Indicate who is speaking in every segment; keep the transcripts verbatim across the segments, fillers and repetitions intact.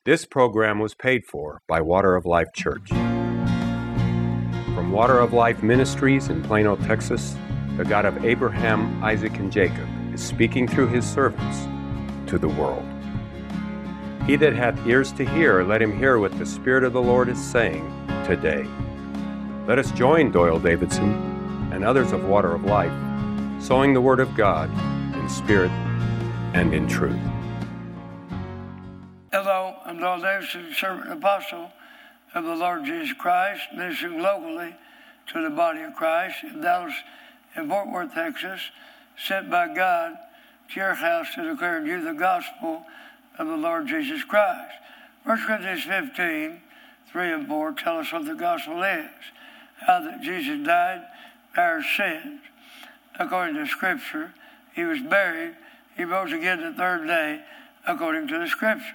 Speaker 1: This program was paid for by Water of Life Church. From Water of Life Ministries in Plano, Texas, the God of Abraham, Isaac, and Jacob is speaking through his servants to the world. He that hath ears to hear, let him hear what the Spirit of the Lord is saying today. Let us join Doyle Davidson and others of Water of Life, sowing the Word of God in spirit and in truth.
Speaker 2: Hello, I'm Doyle Davidson, servant and apostle of the Lord Jesus Christ, ministering locally to the body of Christ in Dallas and Fort Worth, Texas, sent by God to your house to declare to you the gospel of the Lord Jesus Christ. First Corinthians fifteen, three and four tell us what the gospel is, how that Jesus died for our sins. According to Scripture, he was buried, he rose again the third day, according to the Scripture.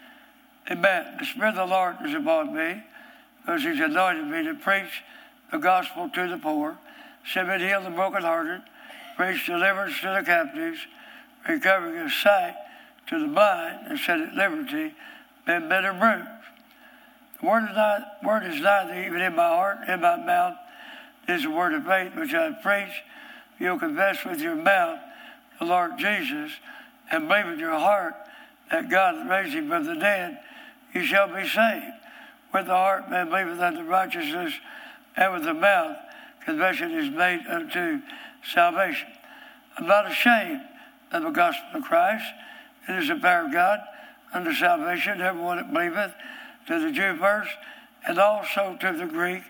Speaker 2: Amen. The Spirit of the Lord is upon me, because he's anointed me to preach the gospel to the poor, sent me to heal the brokenhearted, preach deliverance to the captives, recovering of sight to the blind, and set at liberty men better bruised. The word is not word is not even in my heart, in my mouth is the word of faith which I preach. You'll confess with your mouth the Lord Jesus, and believe in your heart that God raised him from the dead, you shall be saved. With the heart man believeth unto righteousness, and with the mouth confession is made unto salvation. I'm not ashamed of the gospel of Christ. It is the power of God unto salvation to everyone that believeth, to the Jew first, and also to the Greek.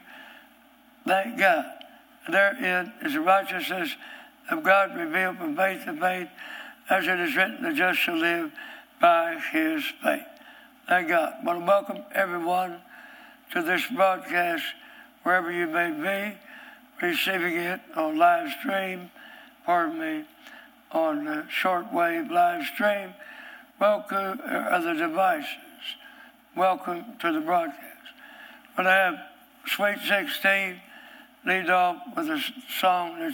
Speaker 2: Thank God. Therein is the righteousness of God revealed from faith to faith, as it is written, the just shall live by his faith. Thank God. I want to welcome everyone to this broadcast, wherever you may be, receiving it on live stream, pardon me, on uh, shortwave live stream, welcome uh, other devices. Welcome to the broadcast. When I have Sweet sixteen lead off with a song that's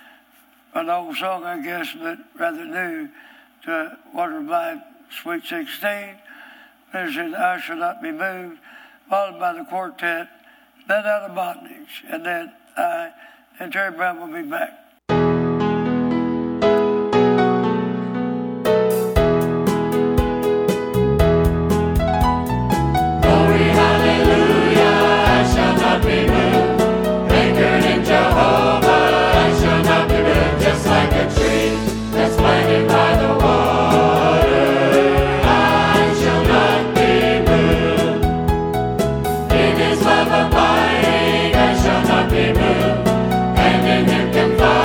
Speaker 2: an old song, I guess, but rather new to Water of Life, Sweet sixteen. There's an I Shall Not Be Moved, followed by the quartet, Let Out of Bondage, and then I and Terry Brown will be back.
Speaker 3: Abiding, I shall not be moved, and in him can find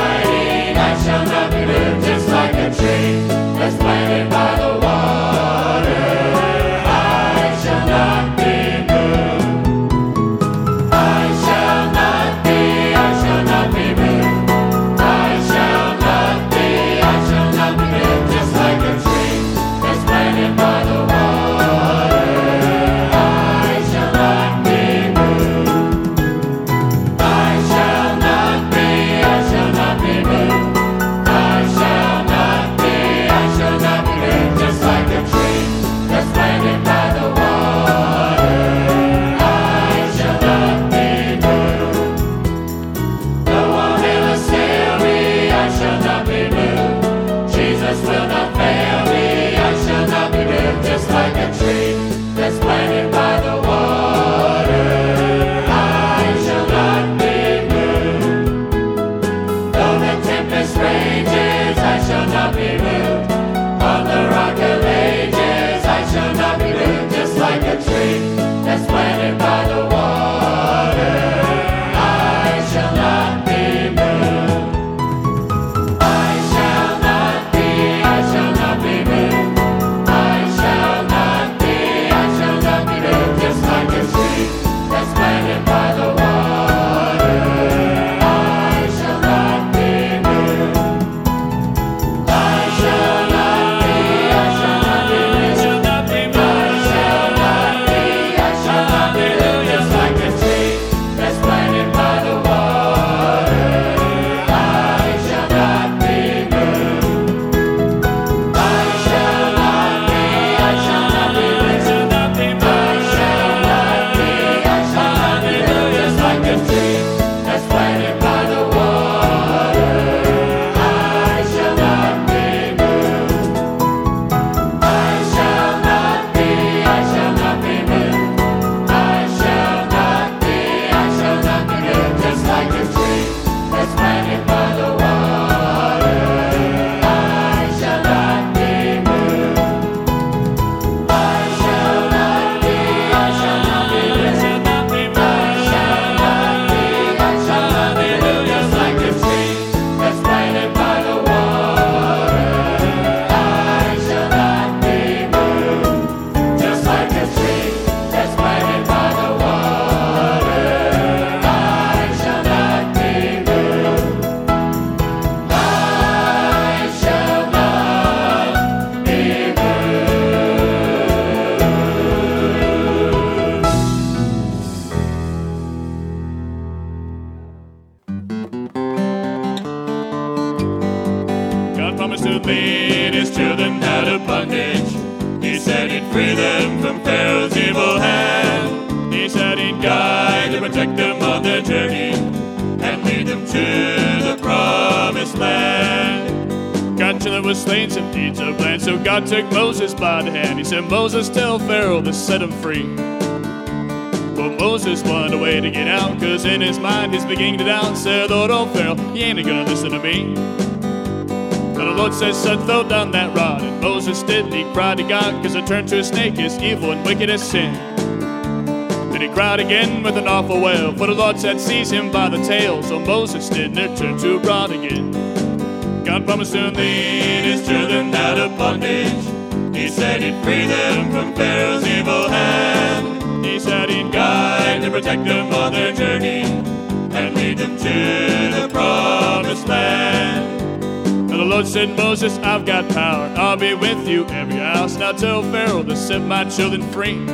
Speaker 3: free them from Pharaoh's evil hand. He said he'd guide and protect them on their journey and lead them to the promised land. God children was slain, some deeds of land, so God took Moses by the hand. He said, Moses, tell Pharaoh to set him free. Well, Moses wanted a way to get out, cause in his mind he's beginning to doubt. Said, Lord, oh Pharaoh, he ain't gonna listen to me. But the Lord says, son, throw down that rod. And Moses did, and he cried to God, cause it turned to a snake, his evil and wicked as sin. Then he cried again with an awful wail, for the Lord said, seize him by the tail. So Moses did, and it turned to a rod again. God promised to lead his children out of bondage. He said he'd free them from Pharaoh's evil hand. He said he'd guide and protect them on their journey and lead them to the promised land. And the Lord said, Moses, I've got power. I'll be with you every house. Now tell Pharaoh to set my children free.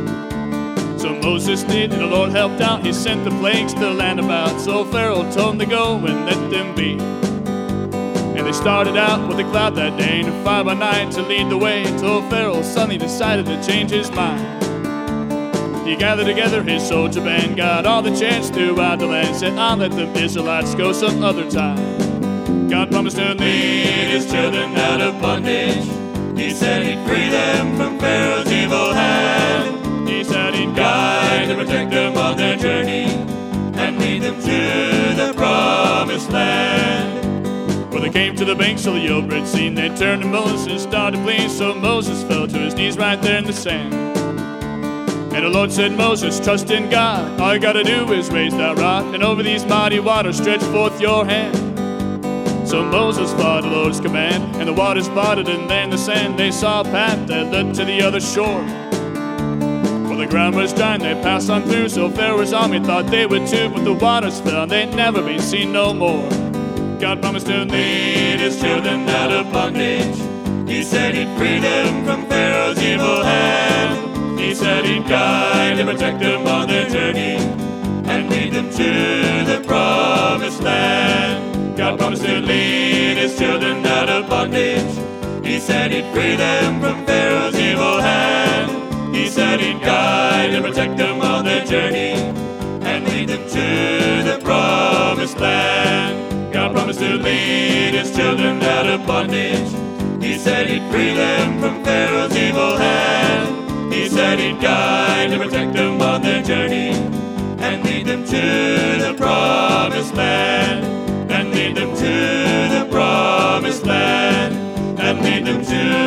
Speaker 3: So Moses did, and the Lord helped out. He sent the plagues to the land about. So Pharaoh told him to go and let them be. And they started out with a cloud that day and a fire by night to lead the way, until Pharaoh suddenly decided to change his mind. He gathered together his soldier band, got all the chariots throughout the land, said, I'll let the Israelites go some other time. God promised to lead his children out of bondage. He said he'd free them from Pharaoh's evil hand. He said he'd guide and protect them on their journey and lead them to the promised land. When they came to the banks of the old Red Sea, they turned to Moses and started fleeing. So Moses fell to his knees right there in the sand. And the Lord said, Moses, trust in God. All you gotta do is raise that rod, and over these mighty waters stretch forth your hand. So Moses followed the Lord's command, and the waters parted, and there in the sand they saw a path that led to the other shore. Well, the ground was dry and they passed on through, so Pharaoh's army thought they would too, but the waters fell and they'd never be seen no more. God promised to lead his children out of bondage. He said he'd free them from Pharaoh's evil hand. He said he'd guide and protect them on their journey and lead them to the promised land. God promised to lead his children out of bondage. He said he'd free them from Pharaoh's evil hand. He said he'd guide and protect them on their journey and lead them to the promised land. God promised to lead his children out of bondage. He said he'd free them from Pharaoh's evil hand. He said he'd guide and protect them on their journey and lead them to the promised land. And lead them to the promised land. And lead them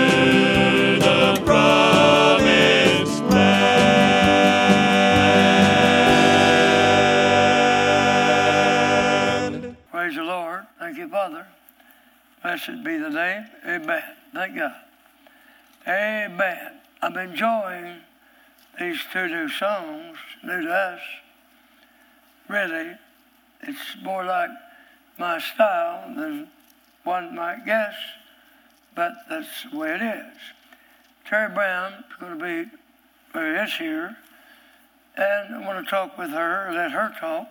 Speaker 3: to the promised land.
Speaker 2: Praise the Lord. Thank you, Father. Blessed be the name. Amen. Thank God. Amen. I'm enjoying these two new songs, new to us. Really, it's more like my style than one might guess, but that's the way it is. Terry Brown is going to be, well, is here, and I want to talk with her, let her talk.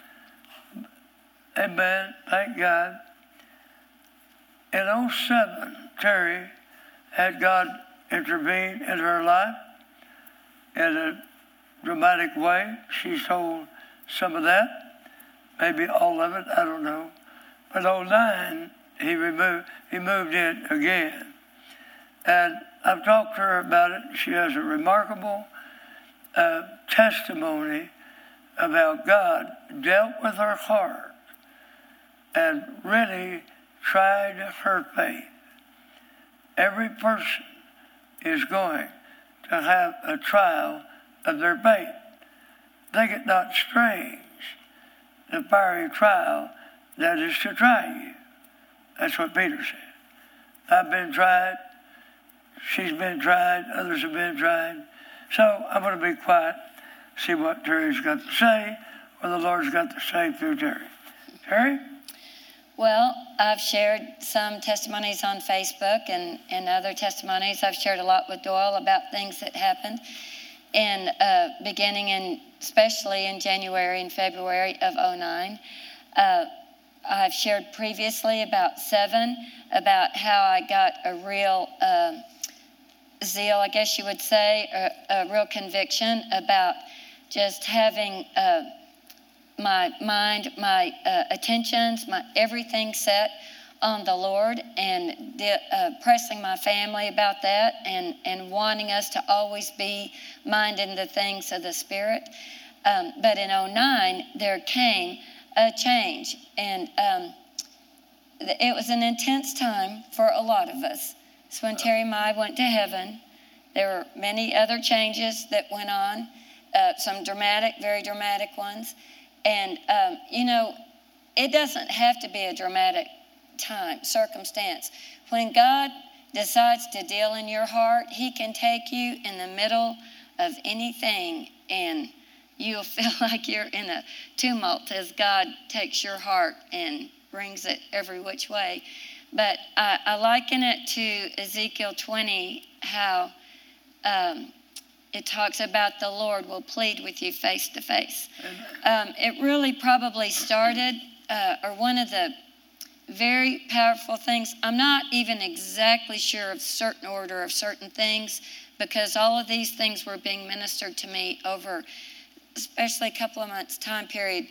Speaker 2: Amen. Thank God. In oh seven, Terry had God intervene in her life in a dramatic way. She told some of that, maybe all of it, I don't know. But oh nine, he removed, he moved in again. And I've talked to her about it. She has a remarkable uh, testimony of how God dealt with her heart and really tried her faith. Every person is going to have a trial of their faith. Think it not strange, the fiery trial that is to try you. That's what Peter said. I've been tried, she's been tried, others have been tried. So I'm going to be quiet, see what Terry's got to say, or the Lord's got to say through Terry. Terry?
Speaker 4: Well, I've shared some testimonies on Facebook and, and other testimonies. I've shared a lot with Doyle about things that happened in uh, beginning in, especially in January and February of oh nine. Uh, I've shared previously about seven, about how I got a real uh, zeal, I guess you would say, a, a real conviction about just having uh, my mind, my uh, attentions, my everything set on the Lord, and de- uh, pressing my family about that, and, and wanting us to always be minding the things of the Spirit. Um, but in oh nine, there came a change, and um, it was an intense time for a lot of us. So when Terry and I went to heaven, there were many other changes that went on, uh, some dramatic, very dramatic ones. And, um, you know, it doesn't have to be a dramatic time, circumstance. When God decides to deal in your heart, He can take you in the middle of anything, and you'll feel like you're in a tumult as God takes your heart and brings it every which way. But I, I liken it to Ezekiel twenty, how um, it talks about the Lord will plead with you face to face. Um, it really probably started, uh, or one of the very powerful things. I'm not even exactly sure of certain order of certain things, because all of these things were being ministered to me over especially a couple of months time period.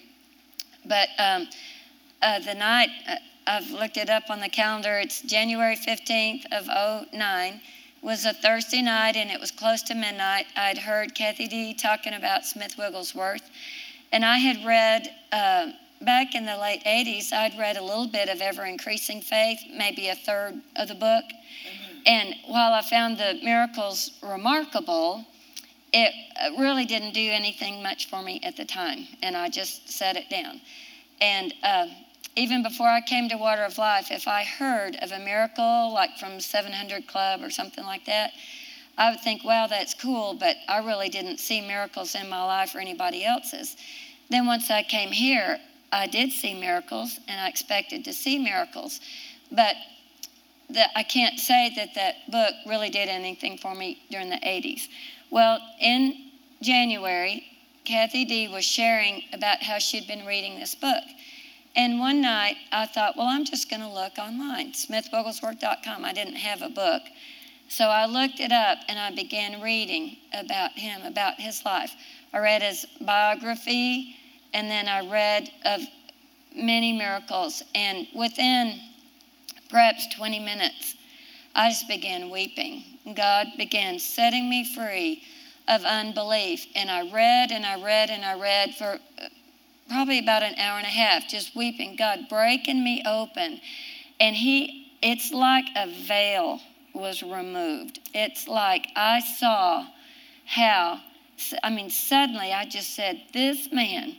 Speaker 4: But um, uh, the night, uh, I've looked it up on the calendar, it's January fifteenth of oh nine, was a Thursday night, and it was close to midnight. I'd heard Kathy D. talking about Smith Wigglesworth, and I had read, uh, back in the late eighties, I'd read a little bit of Ever Increasing Faith, maybe a third of the book. Mm-hmm. And while I found the miracles remarkable, it really didn't do anything much for me at the time, and I just set it down. And uh, even before I came to Water of Life, if I heard of a miracle, like from seven hundred Club or something like that, I would think, wow, that's cool, but I really didn't see miracles in my life or anybody else's. Then once I came here, I did see miracles, and I expected to see miracles. But the, I can't say that that book really did anything for me during the eighties. Well, in January, Kathy D. was sharing about how she'd been reading this book. And one night, I thought, well, I'm just going to look online, smith wigglesworth dot com. I didn't have a book. So I looked it up, and I began reading about him, about his life. I read his biography, and then I read of many miracles. And within perhaps twenty minutes, I just began weeping. God began setting me free of unbelief. And I read and I read and I read for probably about an hour and a half, just weeping, God breaking me open. And he, it's like a veil was removed. It's like I saw how, I mean, suddenly I just said, this man,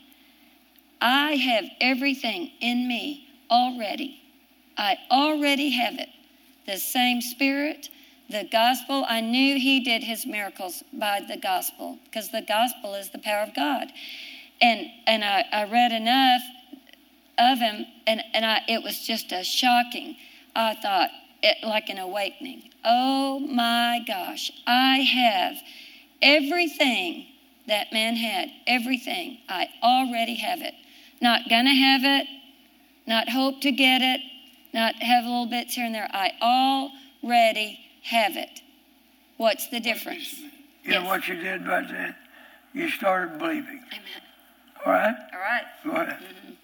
Speaker 4: I have everything in me already. I already have it. The same Spirit, the gospel. I knew he did his miracles by the gospel, because the gospel is the power of God. And and I, I read enough of him, and, and I it was just a shocking, I thought, it, like an awakening. Oh my gosh, I have everything that man had, everything. I already have it. Not gonna have it, not hope to get it, not have little bits here and there. I already have it. What's the difference?
Speaker 2: You
Speaker 4: yes.
Speaker 2: know what you did right then? You started believing.
Speaker 4: Amen.
Speaker 2: All right?
Speaker 4: All right.
Speaker 2: Go ahead.
Speaker 4: Mm-hmm.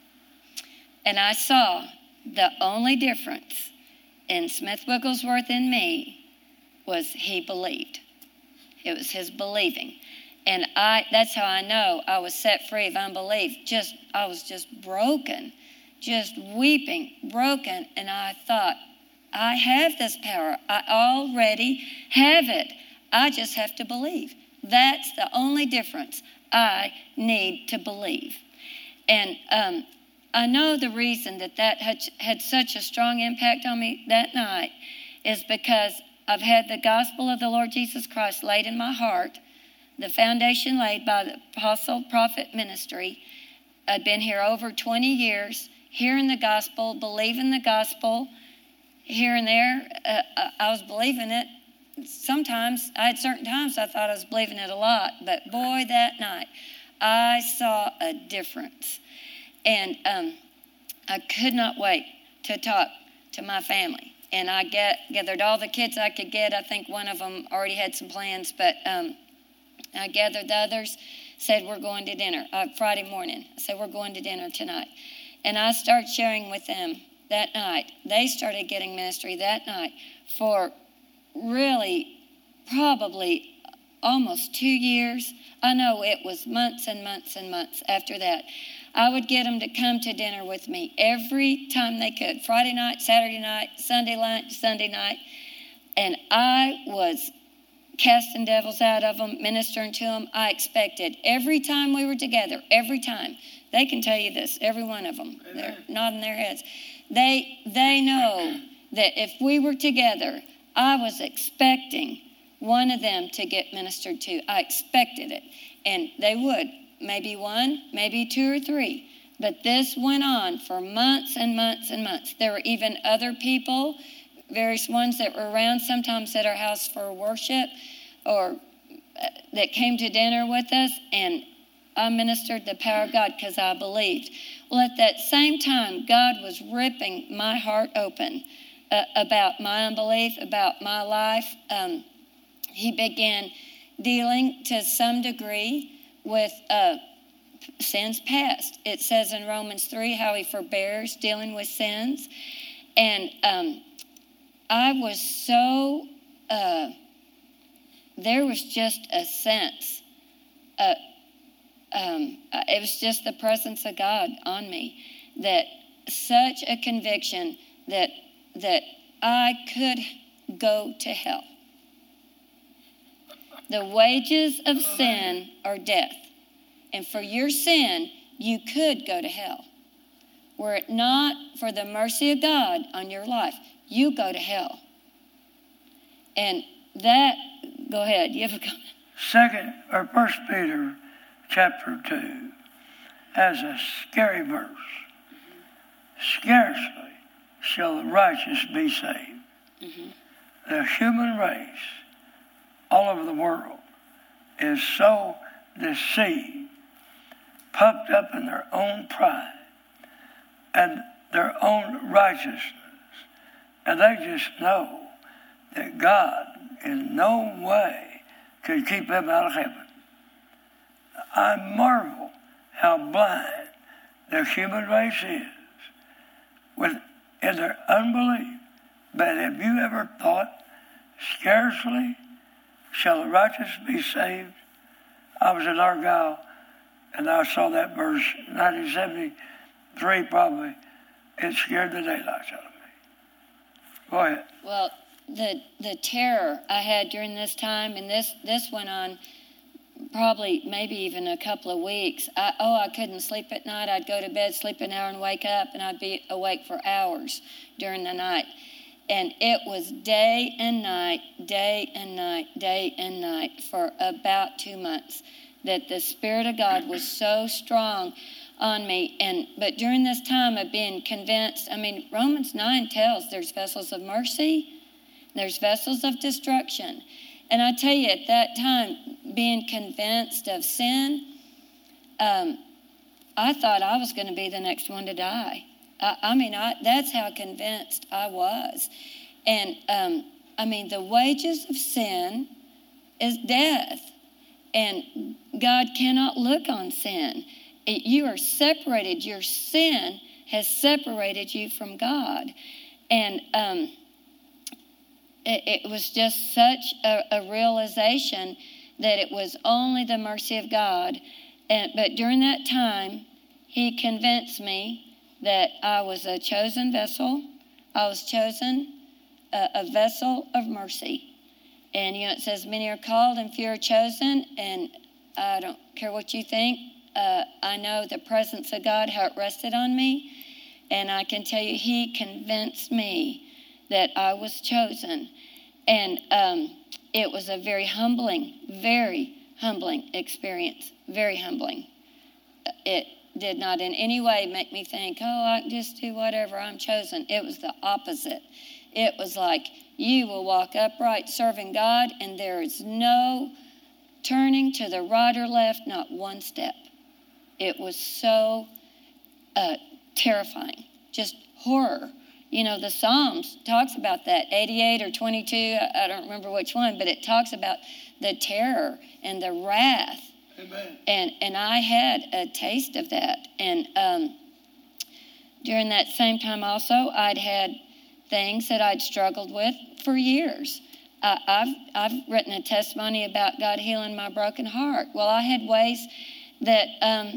Speaker 4: And I saw the only difference in Smith Wigglesworth and me was he believed. It was his believing. And I that's how I know I was set free of unbelief. Just I was just broken, just weeping, broken. And I thought, I have this power. I already have it. I just have to believe. That's the only difference. I need to believe. And um, I know the reason that that had, had such a strong impact on me that night is because I've had the gospel of the Lord Jesus Christ laid in my heart, the foundation laid by the apostle prophet ministry. I'd been here over twenty years, hearing the gospel, believing the gospel. Here and there, uh, I was believing it. Sometimes, I had certain times I thought I was believing it a lot, but boy, that night, I saw a difference. And um, I could not wait to talk to my family and I get, gathered all the kids I could get. I think one of them already had some plans, but um, I gathered the others, said we're going to dinner, uh, Friday morning. I said we're going to dinner tonight. And I started sharing with them that night. They started getting ministry that night for really probably almost two years. I know it was months and months and months after that. I would get them to come to dinner with me every time they could. Friday night, Saturday night, Sunday lunch, Sunday night. And I was casting devils out of them, ministering to them. I expected every time we were together, every time. They can tell you this, every one of them. Amen. They're nodding their heads. They, they know that if we were together, I was expecting one of them to get ministered to. I expected it. And they would. Maybe one, maybe two or three. But this went on for months and months and months. There were even other people, various ones that were around sometimes at our house for worship or uh, that came to dinner with us, and I ministered the power of God because I believed. Well, at that same time, God was ripping my heart open uh, about my unbelief, about my life. Um, he began dealing to some degree with uh, sins past. It says in Romans three how he forbears dealing with sins. And um, I was so, uh, there was just a sense, uh, um, it was just the presence of God on me, that such a conviction that that I could go to hell. The wages of sin are death. And for your sin, you could go to hell. Were it not for the mercy of God on your life, you go to hell. And that, go ahead, you have a comment?
Speaker 2: Second, or First Peter chapter two has a scary verse. Scarcely shall the righteous be saved. Mm-hmm. The human race all over the world is so deceived, puffed up in their own pride and their own righteousness. And they just know that God in no way could keep them out of heaven. I marvel how blind the human race is with in their unbelief. But have you ever thought, scarcely shall the righteous be saved? I was in Argyle, and I saw that verse, nineteen seventy-three probably. It scared the daylights out of me. Go ahead.
Speaker 4: Well, the the terror I had during this time, and this, this went on probably maybe even a couple of weeks. I, oh, I couldn't sleep at night. I'd go to bed, sleep an hour, and wake up, and I'd be awake for hours during the night. And it was day and night, day and night, day and night for about two months that the Spirit of God was so strong on me. And but during this time of being convinced, I mean, Romans nine tells there's vessels of mercy, there's vessels of destruction. And I tell you, at that time, being convinced of sin, um, I thought I was going to be the next one to die. I, I mean, I, that's how convinced I was. And, um, I mean, the wages of sin is death. And God cannot look on sin. It, you are separated. Your sin has separated you from God. And um, it, it was just such a, a realization that it was only the mercy of God. And, but during that time, he convinced me that I was a chosen vessel. I was chosen a, a vessel of mercy. And, you know, it says many are called and few are chosen. And I don't care what you think. Uh, I know the presence of God, how it rested on me. And I can tell you, he convinced me that I was chosen. And um, it was a very humbling, very humbling experience. Very humbling. It did not in any way make me think, oh, I can just do whatever, I'm chosen. It was the opposite. It was like, you will walk upright serving God, and there is no turning to the right or left, not one step. It was so uh, terrifying, just horror. You know, the Psalms talks about that, eighty-eight or twenty-two, I don't remember which one, but it talks about the terror and the wrath.
Speaker 2: Amen.
Speaker 4: And and I had a taste of that. And um, during that same time also, I'd had things that I'd struggled with for years. Uh, I've I've written a testimony about God healing my broken heart. Well, I had ways that um,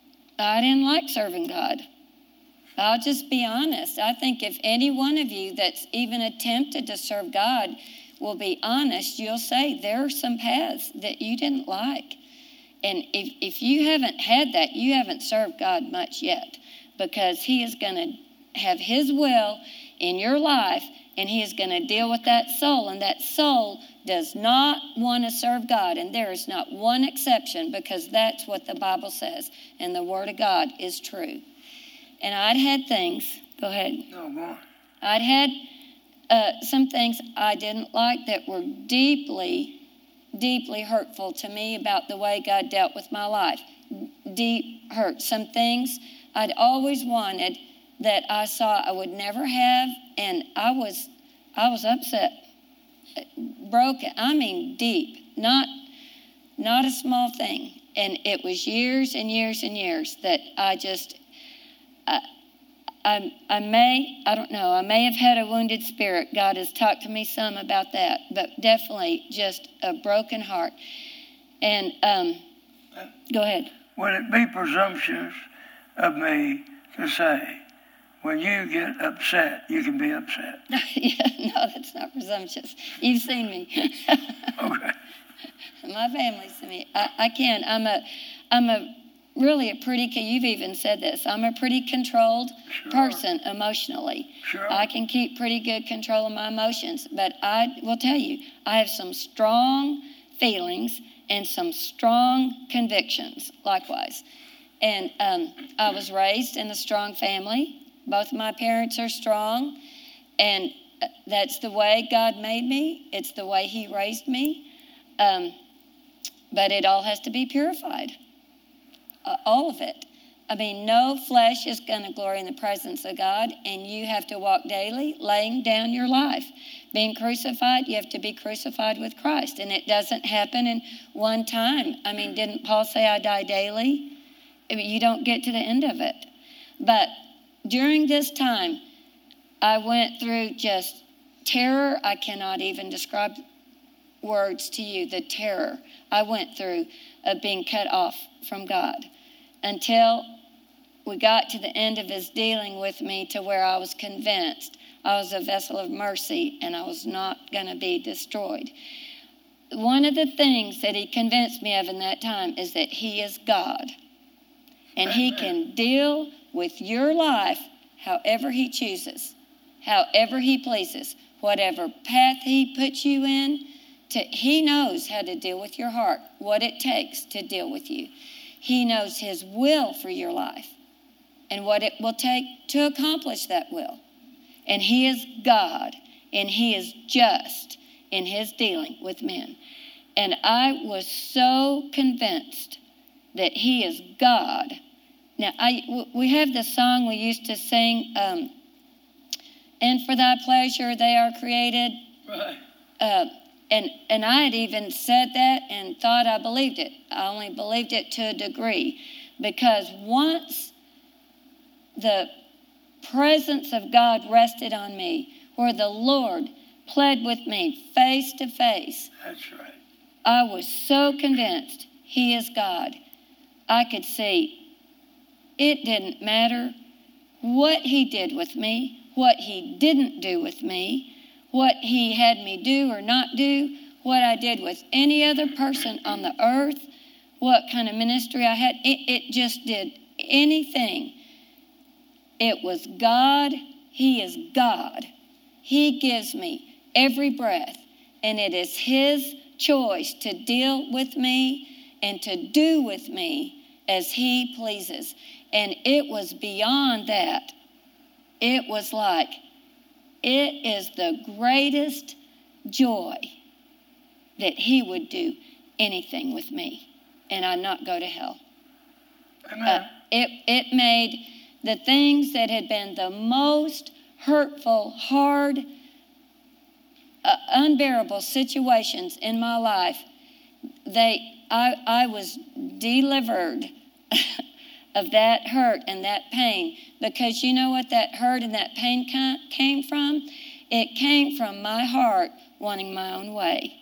Speaker 4: I didn't like serving God. I'll just be honest. I think if any one of you that's even attempted to serve God will be honest, you'll say there are some paths that you didn't like. And if, if you haven't had that, you haven't served God much yet, because he is going to have his will in your life, and he is going to deal with that soul. And that soul does not want to serve God. And there is not one exception, because that's what the Bible says. And the Word of God is true. And I'd had things, go ahead.
Speaker 2: No, go on.
Speaker 4: I'd had uh, some things I didn't like that were deeply, deeply hurtful to me about the way God dealt with my life. Deep hurt. Some things I'd always wanted that I saw I would never have, and I was, I was upset, broken. I mean, deep, not, not a small thing. And it was years and years and years that I just, I, I, I may, I don't know, I may have had a wounded spirit. God has talked to me some about that, but definitely just a broken heart. And um, go ahead.
Speaker 2: Would it be presumptuous of me to say, when you get upset, you can be upset?
Speaker 4: Yeah, no, that's not presumptuous. You've seen me.
Speaker 2: Okay.
Speaker 4: My family's seen me. I, I can. I'm a, I'm a really a pretty. You've even said this. I'm a pretty controlled
Speaker 2: Sure.
Speaker 4: person emotionally.
Speaker 2: Sure.
Speaker 4: I can keep pretty good control of my emotions. But I will tell you, I have some strong feelings and some strong convictions. Likewise, and um, I was raised in a strong family. Both of my parents are strong, and that's the way God made me. It's the way he raised me. Um, but it all has to be purified. Uh, all of it. I mean, no flesh is going to glory in the presence of God, and you have to walk daily laying down your life. Being crucified, you have to be crucified with Christ, and it doesn't happen in one time. I mean, didn't Paul say I die daily? I mean, you don't get to the end of it. But during this time, I went through just terror. I cannot even describe words to you, the terror I went through of being cut off from God, until we got to the end of his dealing with me, to where I was convinced I was a vessel of mercy and I was not going to be destroyed. One of the things that he convinced me of in that time is that he is God, and he can deal with your life however he chooses, however he pleases, whatever path he puts you in. To, he knows how to deal with your heart, what it takes to deal with you. He knows his will for your life and what it will take to accomplish that will. And he is God, and he is just in his dealing with men. And I was so convinced that he is God. Now, I, we have this song we used to sing, um, and for thy pleasure they are created.
Speaker 2: Right.
Speaker 4: Uh, and, and I had even said that and thought I believed it. I only believed it to a degree, because once the presence of God rested on me, where the Lord pled with me face to face,
Speaker 2: That's right.
Speaker 4: I was so convinced he is God. I could see it didn't matter what he did with me, what he didn't do with me, what he had me do or not do, what I did with any other person on the earth, what kind of ministry I had. It, it just did anything. It was God. He is God. He gives me every breath, and it is his choice to deal with me and to do with me as he pleases. And it was beyond that. It was like, it is the greatest joy that he would do anything with me and I not go to hell.
Speaker 2: Amen.
Speaker 4: Uh, it, it made the things that had been the most hurtful, hard, uh, unbearable situations in my life, they, I, I was delivered of that hurt and that pain, because you know what that hurt and that pain came from? It came from my heart wanting my own way.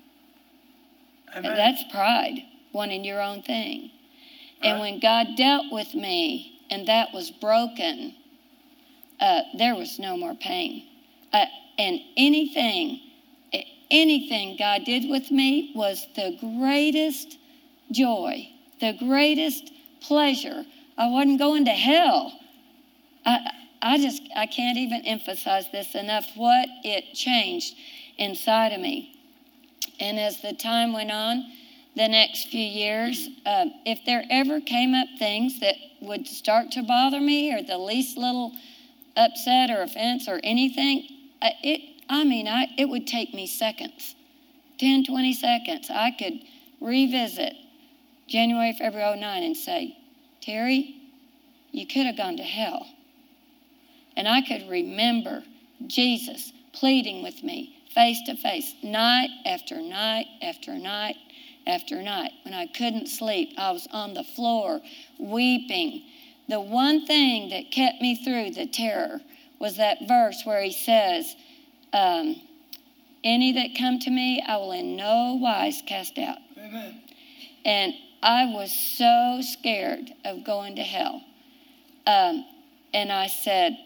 Speaker 2: Amen.
Speaker 4: And that's pride, wanting your own thing.
Speaker 2: Right.
Speaker 4: And when God dealt with me and that was broken, uh, there was no more pain. Uh, and anything, anything God did with me was the greatest joy, the greatest pleasure. I wasn't going to hell. I, I just, I can't even emphasize this enough, what it changed inside of me. And as the time went on, the next few years, uh, if there ever came up things that would start to bother me, or the least little upset or offense or anything, uh, it, I mean, I, it would take me seconds, ten, twenty seconds. I could revisit January, February oh nine and say, Terry, you could have gone to hell. And I could remember Jesus pleading with me face to face, night after night after night after night. When I couldn't sleep, I was on the floor weeping. The one thing that kept me through the terror was that verse where he says, um, any that come to me, I will in no wise cast out.
Speaker 2: Amen.
Speaker 4: And I was so scared of going to hell. Um, and I said,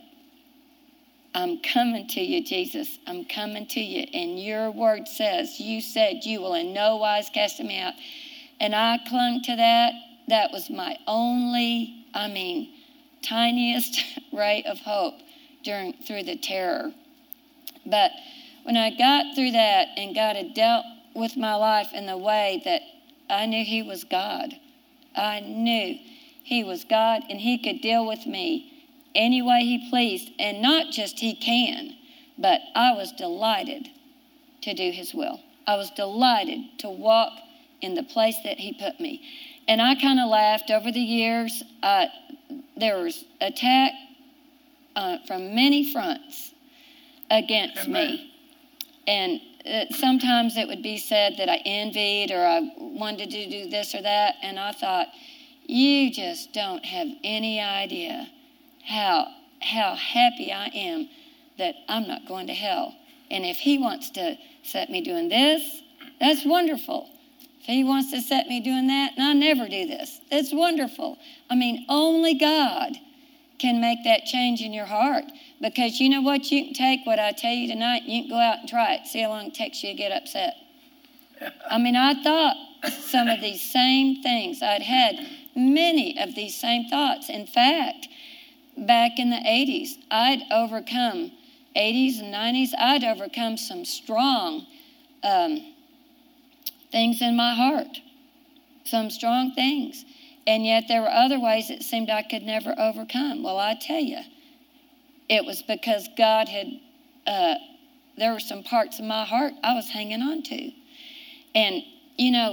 Speaker 4: I'm coming to you, Jesus. I'm coming to you. And your word says, you said you will in no wise cast me out. And I clung to that. That was my only, I mean, tiniest ray of hope during through the terror. But when I got through that and God had dealt with my life in the way that I knew he was God. I knew he was God, and he could deal with me any way he pleased. And not just he can, but I was delighted to do his will. I was delighted to walk in the place that he put me. And I kind of laughed over the years. Uh, there was attack uh, from many fronts against
Speaker 2: Amen.
Speaker 4: me. And uh, sometimes it would be said that I envied or I wanted to do this or that. And I thought, you just don't have any idea how how happy I am that I'm not going to hell. And if he wants to set me doing this, that's wonderful. If he wants to set me doing that, and I never do this, that's wonderful. I mean, only God can make that change in your heart. Because you know what? You can take what I tell you tonight, you can go out and try it. See how long it takes you to get upset. I mean, I thought some of these same things. I'd had many of these same thoughts. In fact, back in the eighties, I'd overcome, eighties and nineties, I'd overcome some strong um, things in my heart. Some strong things. And yet there were other ways it seemed I could never overcome. Well, I tell you, it was because God had, uh, there were some parts of my heart I was hanging on to. And, you know,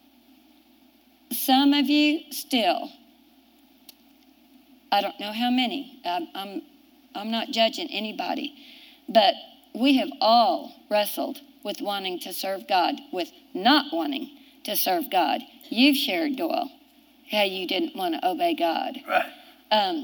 Speaker 4: some of you still, I don't know how many, I'm, I'm, I'm not judging anybody, but we have all wrestled with wanting to serve God, with not wanting to serve God. You've shared, Doyle, how you didn't want to obey God.
Speaker 2: Right.
Speaker 4: Um,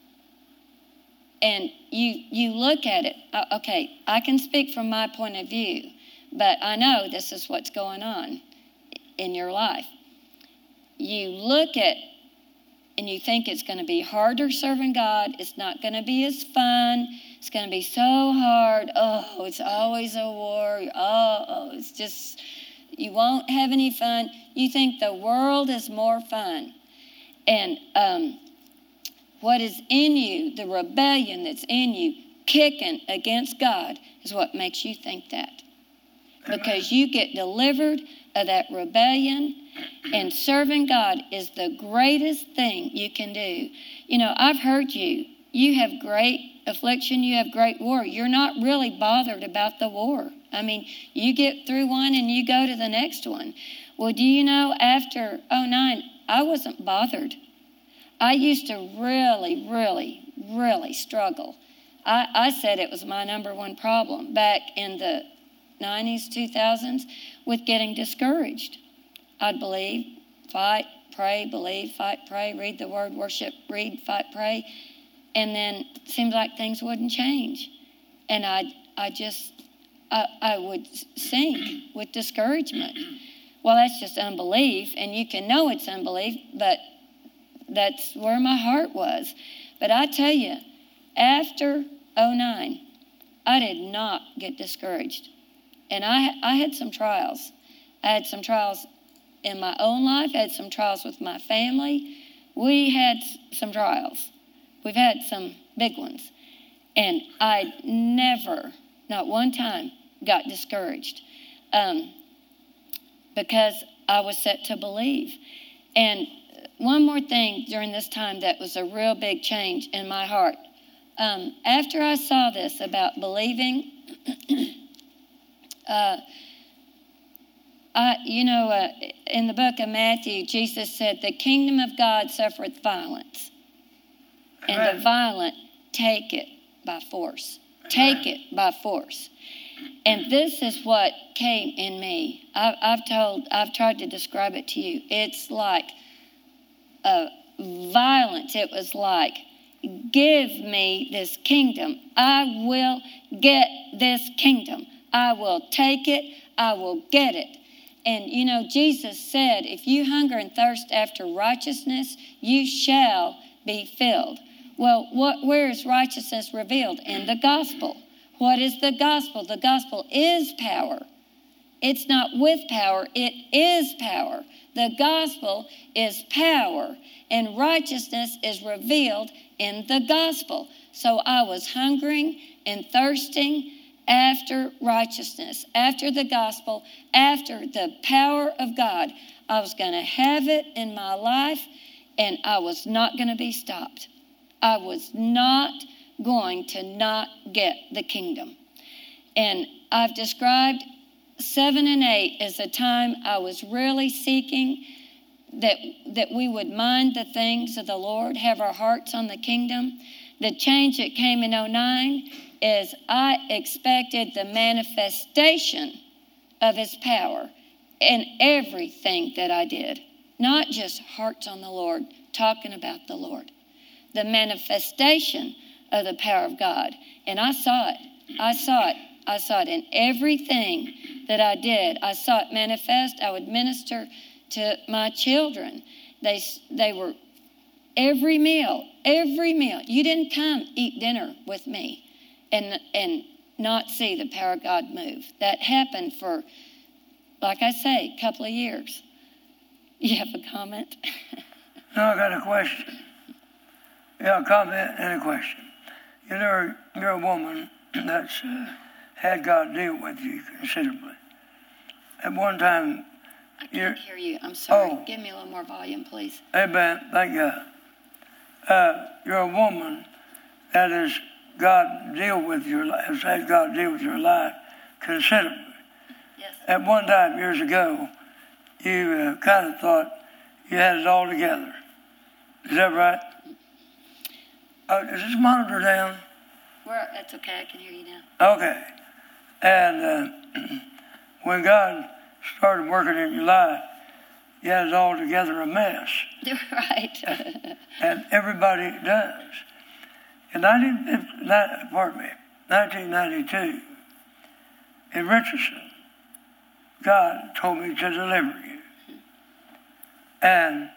Speaker 4: and you you look at it, uh, okay, I can speak from my point of view, but I know this is what's going on in your life. You look at and you think it's going to be harder serving God. It's not going to be as fun. It's going to be so hard. Oh, it's always a war. Oh, oh, it's just, you won't have any fun. You think the world is more fun. And um, what is in you, the rebellion that's in you, kicking against God, is what makes you think that. Because you get delivered of that rebellion, and serving God is the greatest thing you can do. You know, I've heard you. You have great affliction. You have great war. You're not really bothered about the war. I mean, you get through one and you go to the next one. Well, do you know, after oh nine, I wasn't bothered. I used to really, really, really struggle I, I said it was my number one problem back in the nineties, two thousands, with getting discouraged. I'd believe, fight, pray, believe, fight, pray, read the word, worship, read, fight, pray. And then it seemed like things wouldn't change. And I I just, I, I would sink with discouragement. Well, that's just unbelief, and you can know it's unbelief, but that's where my heart was. But I tell you, after oh nine, I did not get discouraged. And I, I had some trials. I had some trials in my own life. I had some trials with my family. We had some trials. We've had some big ones. And I never, not one time, got discouraged um, because I was set to believe. And one more thing during this time that was a real big change in my heart. Um, after I saw this about believing, uh, I, you know, uh, in the book of Matthew, Jesus said, the kingdom of God suffereth violence, and the violent take it by force. Take it by force. And this is what came in me. I, I've told, I've tried to describe it to you. It's like a violence. It was like, give me this kingdom. I will get this kingdom. I will take it. I will get it. And, you know, Jesus said, if you hunger and thirst after righteousness, you shall be filled. Well, what, where is righteousness revealed? In the gospel. What is the gospel? The gospel is power. It's not with power. It is power. The gospel is power, and righteousness is revealed in the gospel. So I was hungering and thirsting after righteousness, after the gospel, after the power of God. I was going to have it in my life, and I was not going to be stopped. I was not going to not get the kingdom. And I've described seven and eight as a time I was really seeking that, that we would mind the things of the Lord, have our hearts on the kingdom. The change that came in oh nine is I expected the manifestation of his power in everything that I did. Not just hearts on the Lord, talking about the Lord. The manifestation of the power of God. And I saw it. I saw it. I saw it in everything that I did. I saw it manifest. I would minister to my children. They, they were every meal, every meal. You didn't come eat dinner with me and, and not see the power of God move. That happened for, like I say, a couple of years. You have a comment?
Speaker 2: No, I got a question. Yeah, a comment and a question. You know, you're a woman that's uh, had God deal with you considerably. At one time,
Speaker 4: I can't hear you. I'm sorry.
Speaker 2: Oh.
Speaker 4: Give me a little more volume, please.
Speaker 2: Amen. Thank God. Uh, you're a woman that has God deal with your life, has had God deal with your life considerably.
Speaker 4: Yes.
Speaker 2: At one time, years ago, you uh, kind of thought you had it all together. Is that right? Uh, is this monitor down?
Speaker 4: Well, that's okay. I can hear you now.
Speaker 2: Okay. And uh, when God started working in your life, you had it all together a mess.
Speaker 4: Right.
Speaker 2: And everybody does. In nineteen, pardon me, nineteen ninety-two, in Richardson, God told me to deliver you. And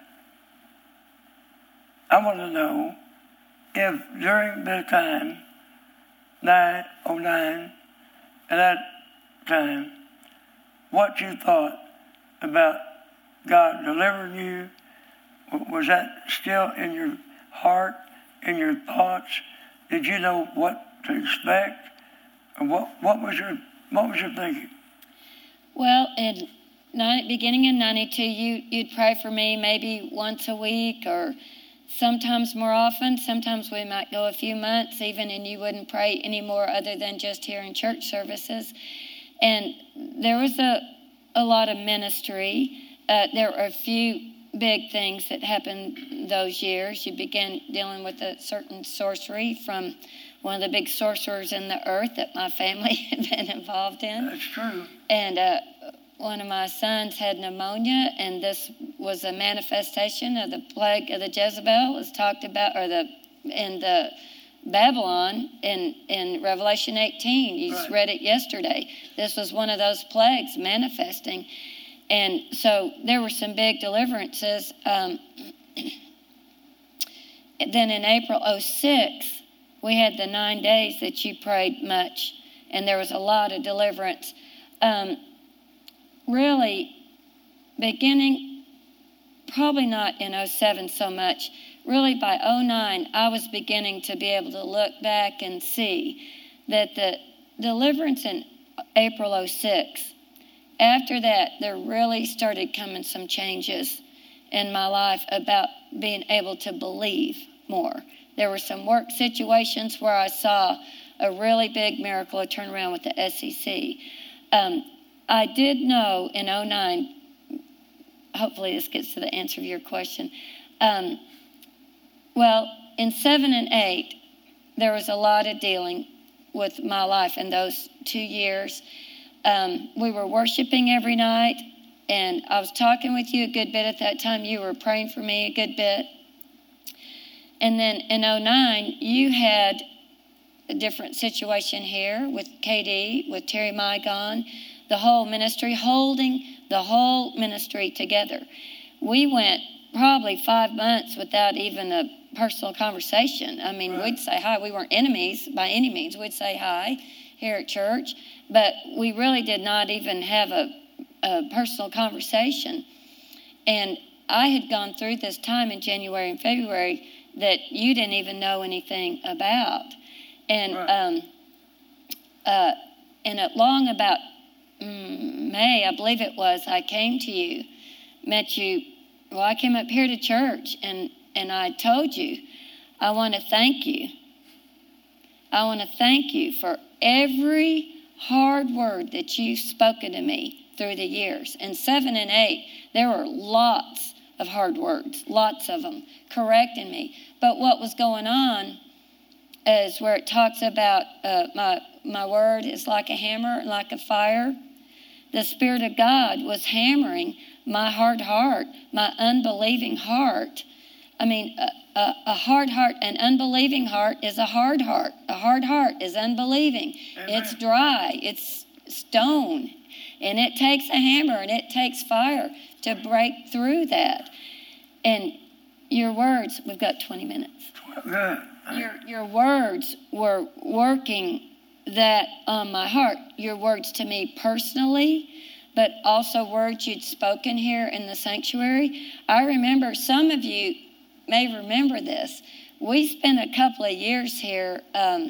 Speaker 2: I want to know if during the time, nine oh nine, at that time, what you thought about God delivering you, was that still in your heart, in your thoughts? Did you know what to expect? Or what, what was your what was your thinking?
Speaker 4: Well, in beginning in ninety-two, you, you'd pray for me maybe once a week or sometimes more often. Sometimes we might go a few months even, and you wouldn't pray anymore other than just here in church services. And there was a, a lot of ministry. Uh, there were a few big things that happened those years. You began dealing with a certain sorcery from one of the big sorcerers in the earth that my family had been involved in.
Speaker 2: That's true.
Speaker 4: And uh, one of my sons had pneumonia, and this was a manifestation of the plague of the Jezebel. It's talked about, or the in the Babylon in, in Revelation eighteen. You just
Speaker 2: Right.
Speaker 4: read it yesterday. This was one of those plagues manifesting. And so there were some big deliverances. Um, then in April oh six, we had the nine days that you prayed much, and there was a lot of deliverance. Um, really, beginning, probably not in oh seven so much, really by oh nine, I was beginning to be able to look back and see that the deliverance in April oh six, after that, there really started coming some changes in my life about being able to believe more. There were some work situations where I saw a really big miracle, a turnaround with the S E C. Um, I did know in oh nine, hopefully this gets to the answer of your question. Um, well, in seven and eight, there was a lot of dealing with my life in those two years. Um, we were worshiping every night, and I was talking with you a good bit at that time. You were praying for me a good bit. And then in oh nine, you had a different situation here with K D, with Terry Mygon, the whole ministry, holding the whole ministry together. We went probably five months without even a personal conversation. I mean,
Speaker 2: Right.
Speaker 4: we'd say hi. We weren't enemies by any means. We'd say hi here at church, but we really did not even have a, a personal conversation. And I had gone through this time in January and February that you didn't even know anything about. And
Speaker 2: Right.
Speaker 4: um, uh, and at long about mm, May, I believe it was, I came to you, met you. Well, I came up here to church, and, and I told you, I want to thank you. I want to thank you for every hard word that you've spoken to me through the years. In seven and eight, there were lots of hard words, lots of them, correcting me. But what was going on is where it talks about uh, my, my word is like a hammer, like a fire. The Spirit of God was hammering my hard heart, my unbelieving heart. I mean, a, a, a hard heart, an unbelieving heart is a hard heart. A hard heart is unbelieving.
Speaker 2: Amen.
Speaker 4: It's dry. It's stone. And it takes a hammer and it takes fire to break through that. And your words, we've got twenty minutes.
Speaker 2: Good.
Speaker 4: Your, your words were working that on my heart. Your words to me personally, but also words you'd spoken here in the sanctuary. I remember, some of you may remember this. We spent a couple of years here, um,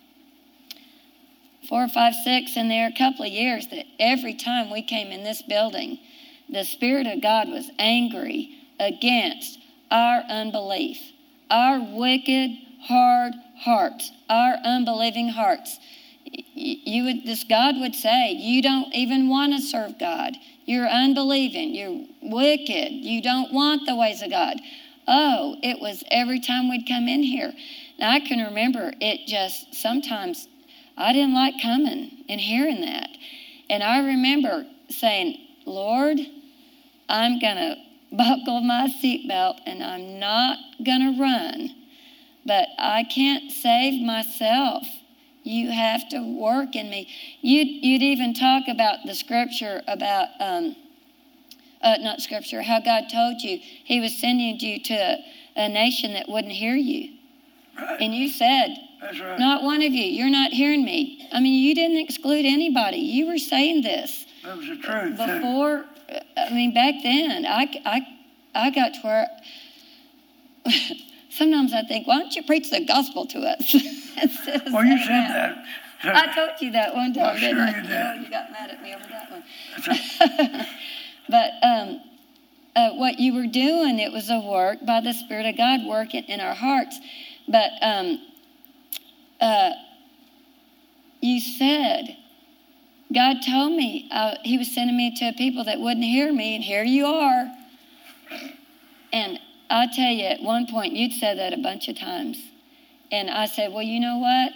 Speaker 4: four, five, six, and there are a couple of years that every time we came in this building, the Spirit of God was angry against our unbelief, our wicked, hard hearts, our unbelieving hearts. You would, this God would say, you don't even want to serve God. You're unbelieving. You're wicked. You don't want the ways of God. Oh, it was every time we'd come in here. Now, I can remember it just sometimes I didn't like coming and hearing that. And I remember saying, Lord, I'm going to buckle my seatbelt and I'm not going to run. But I can't save myself. You have to work in me. You'd, you'd even talk about the scripture about, um, uh, not scripture, how God told you he was sending you to a, a nation that wouldn't hear you.
Speaker 2: Right.
Speaker 4: And you said,
Speaker 2: That's right.
Speaker 4: not one of you, you're not hearing me. I mean, you didn't exclude anybody. You were saying this.
Speaker 2: That was the truth. too.
Speaker 4: Before, I mean, back then, I, I, I got to where sometimes I think, why don't you preach the gospel to us? Instead of
Speaker 2: Well, you
Speaker 4: saying
Speaker 2: said that.
Speaker 4: I told you that one time,
Speaker 2: Well,
Speaker 4: didn't
Speaker 2: sure
Speaker 4: I?
Speaker 2: you did.
Speaker 4: Oh, you got mad at me over that one.
Speaker 2: That's right.
Speaker 4: But um, uh, what you were doing, it was a work by the Spirit of God working in our hearts. But um, uh, you said, God told me uh, he was sending me to people that wouldn't hear me, and here you are. And I tell you, at one point, you'd said that a bunch of times. and I said, well, you know what?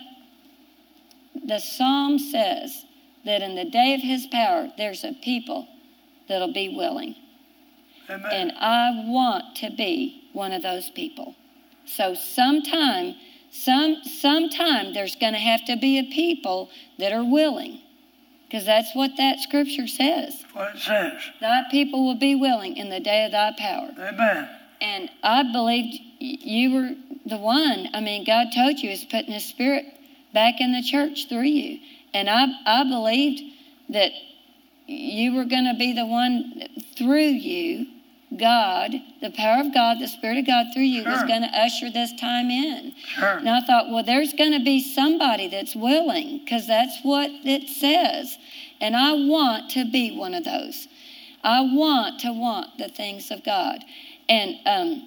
Speaker 4: The Psalm says that in the day of his power, there's a people that'll be willing.
Speaker 2: Amen.
Speaker 4: And I want to be one of those people. So sometime, some sometime there's going to have to be a people that are willing. Because that's what that scripture says.
Speaker 2: That's what it says.
Speaker 4: Thy people will be willing in the day of thy power.
Speaker 2: Amen.
Speaker 4: And I believed you were the one. I mean, God told you He's putting His Spirit back in the church through you. And I, I believed that you were going to be the one through you. God, the power of God, the Spirit of God through you
Speaker 2: Sure.
Speaker 4: was going to usher this time in.
Speaker 2: Sure.
Speaker 4: And I thought, well, there's going to be somebody that's willing, because that's what it says. And I want to be one of those. I want to want the things of God. And um,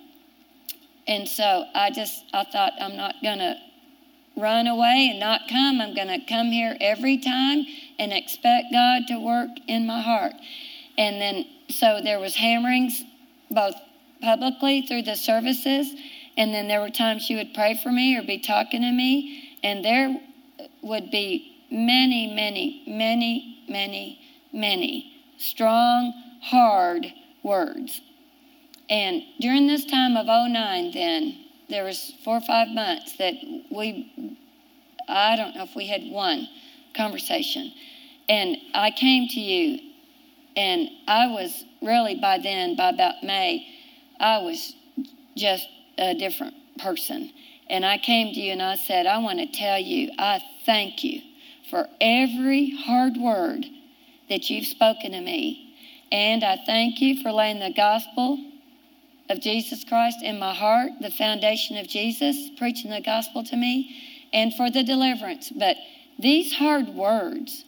Speaker 4: and so I just, I thought, I'm not going to run away and not come. I'm going to come here every time and expect God to work in my heart. And then, so there was hammerings both publicly through the services, and then there were times she would pray for me or be talking to me, and there would be many, many, many, many, many strong, hard words. And during this time of oh nine then, there was four or five months that we, I don't know if we had one conversation. And I came to you, and I was really by then, by about May, I was just a different person. And I came to you and I said, I want to tell you, I thank you for every hard word that you've spoken to me. And I thank you for laying the gospel of Jesus Christ in my heart, the foundation of Jesus, preaching the gospel to me, and for the deliverance. But these hard words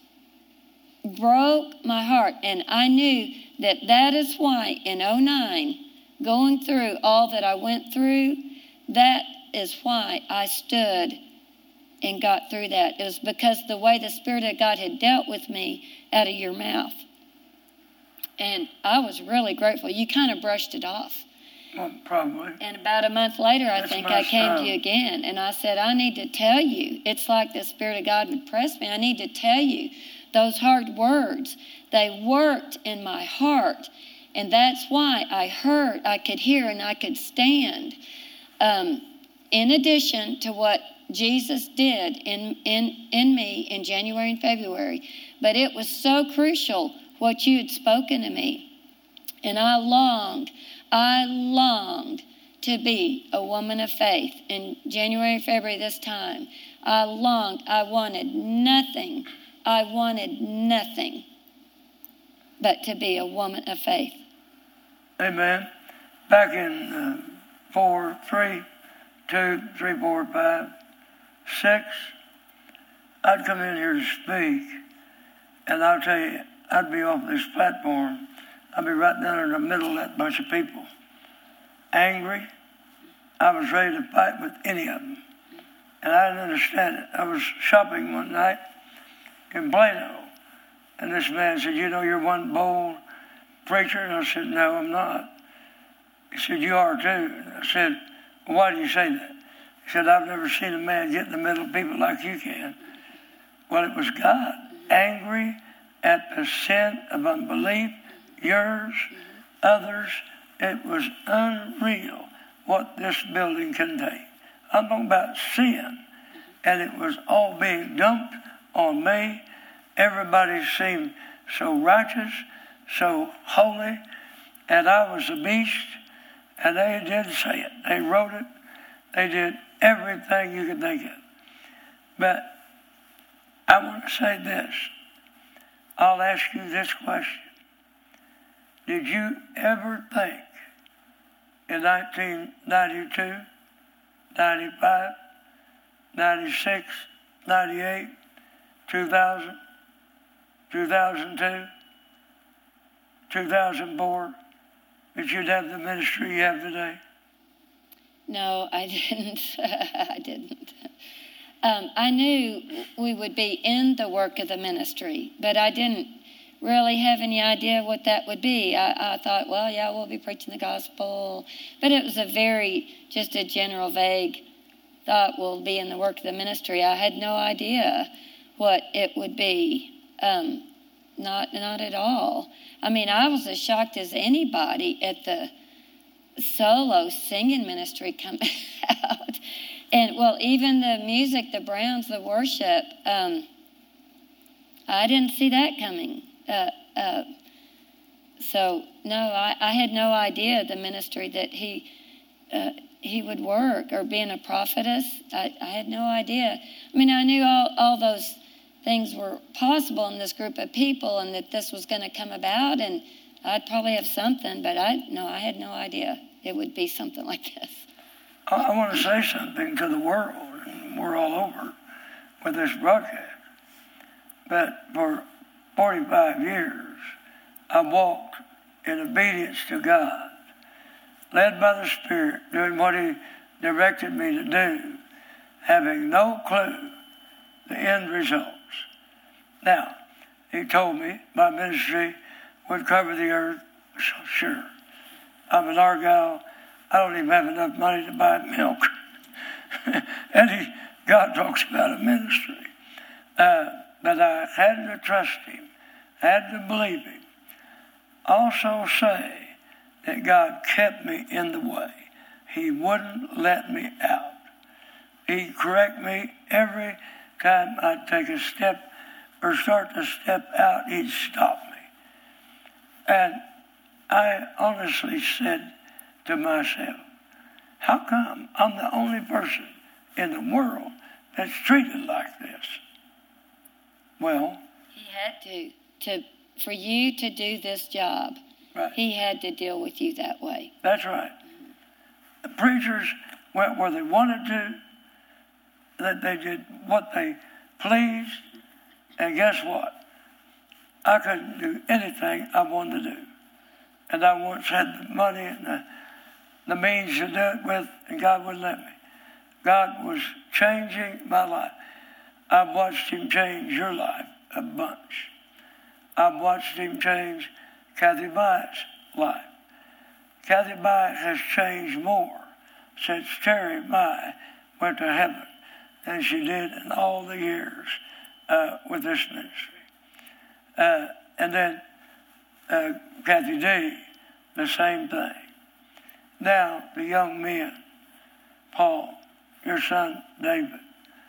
Speaker 4: broke my heart, and I knew that that is why in oh nine, going through all that I went through, that is why I stood and got through that. It was because the way the Spirit of God had dealt with me out of your mouth. And I was really grateful. You kind of brushed it off.
Speaker 2: Well, probably.
Speaker 4: And about a month later, I
Speaker 2: That's
Speaker 4: think
Speaker 2: my
Speaker 4: I came
Speaker 2: style.
Speaker 4: to you again, and I said, I need to tell you. It's like the Spirit of God would press me. I need to tell you those hard words. They worked in my heart, and that's why I heard, I could hear, and I could stand. Um, in addition to what Jesus did in, in, in me in January and February, but it was so crucial what you had spoken to me. And I longed, I longed to be a woman of faith. In January and February this time, I longed, I wanted nothing, I wanted nothing but to be a woman of faith.
Speaker 2: Amen. Back in uh, four, three, two, three, four, five, six, I'd come in here to speak, and I'll tell you, I'd be off this platform. I'd be right down in the middle of that bunch of people. Angry. I was ready to fight with any of them. And I didn't understand it. I was shopping one night in Plano, and this man said, you know, you're one bold preacher? And I said, no, I'm not. He said, you are too. And I said, well, why do you say that? He said, I've never seen a man get in the middle of people like you can. Well, it was God, angry at the sin of unbelief, yours, others. It was unreal what this building contained. I'm talking about sin, and it was all being dumped on me. Everybody seemed so righteous, so holy, and I was a beast, and they did say it. They wrote it. They did everything you could think of. But I want to say this. I'll ask you this question. Did you ever think in nineteen ninety-two, ninety-five, ninety-six, ninety-eight, two thousand, two thousand two, two thousand four, that you'd have the ministry you have today?
Speaker 4: No, I didn't. I didn't. Um, I knew we would be in the work of the ministry, but I didn't really have any idea what that would be. I, I thought, well, yeah, we'll be preaching the gospel. But it was a very, just a general, vague thought, well, be in the work of the ministry. I had no idea what it would be. Um, not, not at all. I mean, I was as shocked as anybody at the solo singing ministry coming out. And, well, even the music, the Browns, the worship, um, I didn't see that coming. Uh, uh, so, no, I, I had no idea the ministry that he uh, he would work, or being a prophetess. I, I had no idea. I mean, I knew all, all those things were possible in this group of people, and that this was going to come about, and I'd probably have something, but I no, I had no idea it would be something like this.
Speaker 2: I, I want to say something to the world, and we're all over with this broadcast. But for forty-five years, I walked in obedience to God, led by the Spirit, doing what He directed me to do, having no clue the end results. Now, He told me my ministry would cover the earth. Sure. I'm in Argyle. I don't even have enough money to buy milk. and he, God talks about a ministry. Uh, but I had to trust Him. I had to believe Him. Also say that God kept me in the way. He wouldn't let me out. He'd correct me every time I'd take a step or start to step out. He'd stop me. And I honestly said to myself, how come I'm the only person in the world that's treated like this? Well,
Speaker 4: He had to, to for you to do this job.
Speaker 2: Right.
Speaker 4: He had to deal with you that way.
Speaker 2: That's right. The preachers went where they wanted to, that they did what they pleased, and guess what? I couldn't do anything I wanted to do. And I once had the money and the, the means to do it with, and God wouldn't let me. God was changing my life. I've watched Him change your life a bunch. I've watched Him change Kathy Byatt's life. Kathy Byatt has changed more since Terry Byatt went to heaven than she did in all the years uh, with this ministry. Uh, and then uh, Kathy D, the same thing. Now, the young men, Paul, your son David,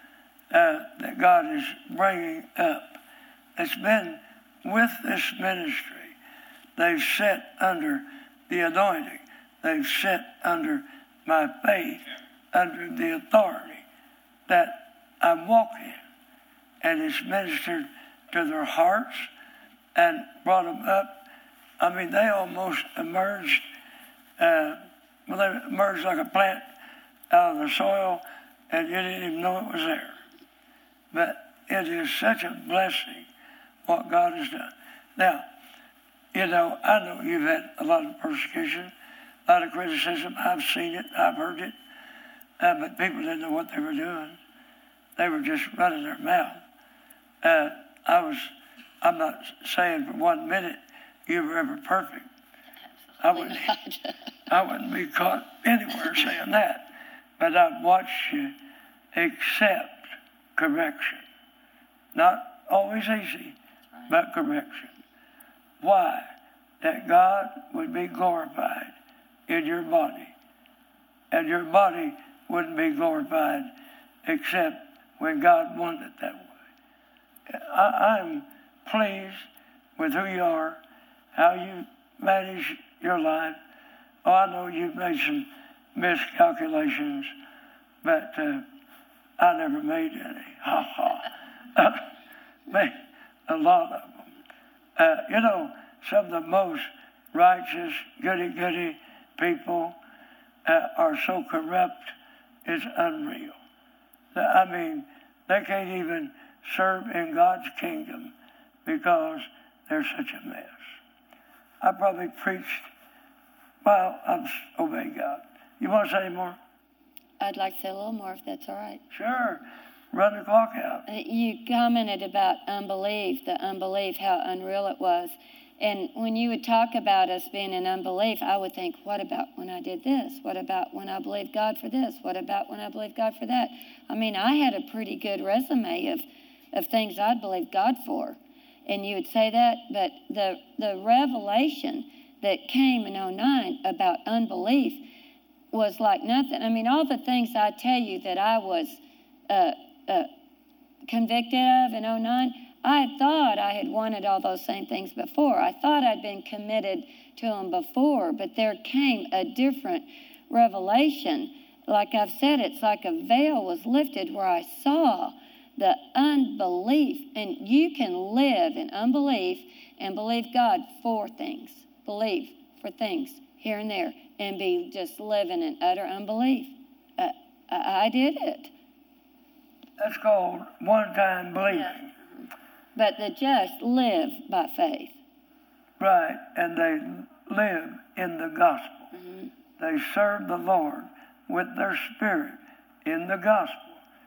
Speaker 2: uh, that God is bringing up, it's been with this ministry. They've sat under the anointing. They've sat under my faith, under the authority that I walk in. And it's ministered to their hearts and brought them up. I mean, they almost emerged, uh, well, they emerged like a plant out of the soil, and you didn't even know it was there. But it is such a blessing what God has done. Now, you know, I know you've had a lot of persecution, a lot of criticism. I've seen it, I've heard it, uh, but people didn't know what they were doing. They were just running their mouth. Uh, I was, I'm not saying for one minute you were ever perfect. I wouldn't, I wouldn't be caught anywhere saying that. But I've watched you accept correction. Not always easy, but correction. Why? That God would be glorified in your body. And your body wouldn't be glorified except when God wanted it that way. I, I'm pleased with who you are, how you manage your life. Oh, I know you've made some miscalculations, but uh, I never made any. Ha ha. Uh, made a lot of them. Uh, you know, some of the most righteous, goody-goody people uh, are so corrupt, it's unreal. I mean, they can't even serve in God's kingdom because they're such a mess. I probably preached, well, I've obeyed God. You want to say any more?
Speaker 4: I'd like to say a little more if that's all right.
Speaker 2: Sure. Run the clock out.
Speaker 4: You commented about unbelief, the unbelief, how unreal it was. And when you would talk about us being in unbelief, I would think, what about when I did this? What about when I believed God for this? What about when I believed God for that? I mean, I had a pretty good resume of, of things I'd believed God for. And you would say that, but the the revelation that came in oh nine about unbelief was like nothing. I mean, all the things I tell you that I was uh, uh, convicted of in oh nine, I had thought I had wanted all those same things before. I thought I'd been committed to them before, but there came a different revelation. Like I've said, it's like a veil was lifted where I saw the unbelief. And you can live in unbelief and believe God for things. Believe for things here and there and be just living in utter unbelief. Uh, I, I did it.
Speaker 2: That's called one-time belief.
Speaker 4: Yeah. But the just live by faith.
Speaker 2: Right, and they live in the gospel.
Speaker 4: Mm-hmm.
Speaker 2: They serve the Lord with their spirit in the gospel